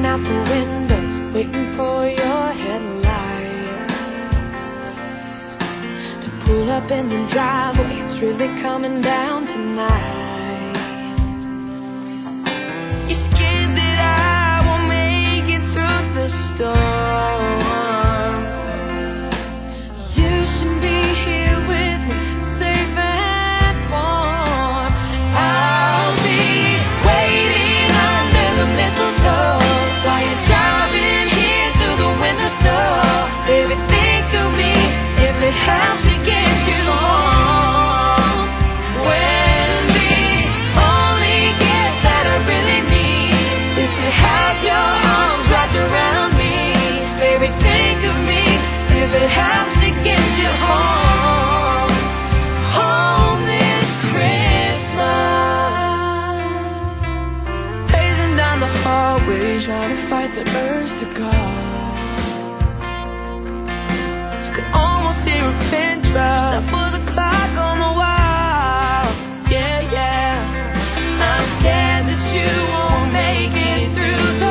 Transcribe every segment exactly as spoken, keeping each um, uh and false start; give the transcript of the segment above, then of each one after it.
out the window, waiting for your headlights to pull up in the driveway. It's really coming down tonight. You're scared that I won't make it through the storm. You should be here with me, safe and warm. I'll be waiting under the mistletoe while you're driving here through the winter snow. Baby, think of me if it helps to get you home. When the only gift that I really need is to have your arms wrapped around me. Baby, think of me if it helps to get you home. Home this Christmas. Pacing down the hallway, trying to fight the urge to go. You can almost hear a pin drop. Stop for the clock on the wall. Yeah, yeah. I'm scared that you won't make it through the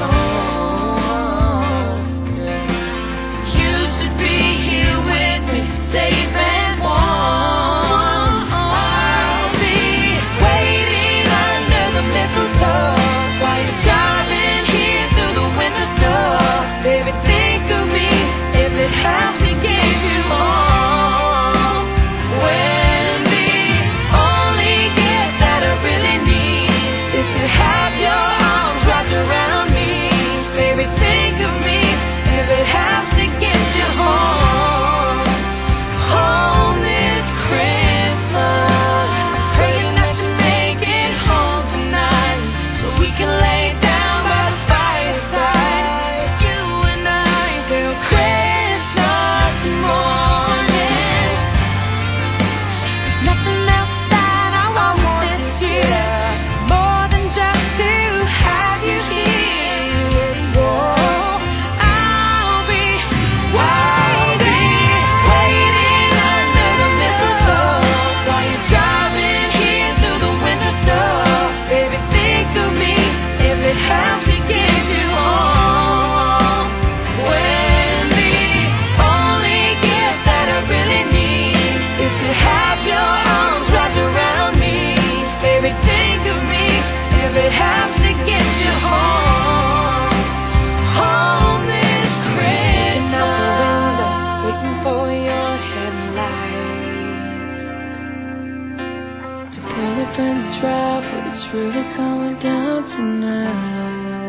storm. You should be here with me, safe and warm. I'll be waiting under the mistletoe while you're driving here through the winter snow. Baby, think of me if it helps to get you home. When the only gift that I really need is to have your arms wrapped around me. Baby, think of me if it helps to get you home. Home this Christmas. I'm praying that you make it home tonight so we can lay down by the fireside. You and I till Christmas morning. There's nothing else that I want this year more than just to have you here. Whoa, I'll be waiting, waiting under the mistletoe while you're driving here through the winter snow. Baby, think of me if it helps to get you home. When the only gift that I really need is to have your arms wrapped around me. Baby, think of me if it helps to get you home. Home this Christmas. Out the window, waiting for your headlights to pull up in the driveway. It's really coming down tonight.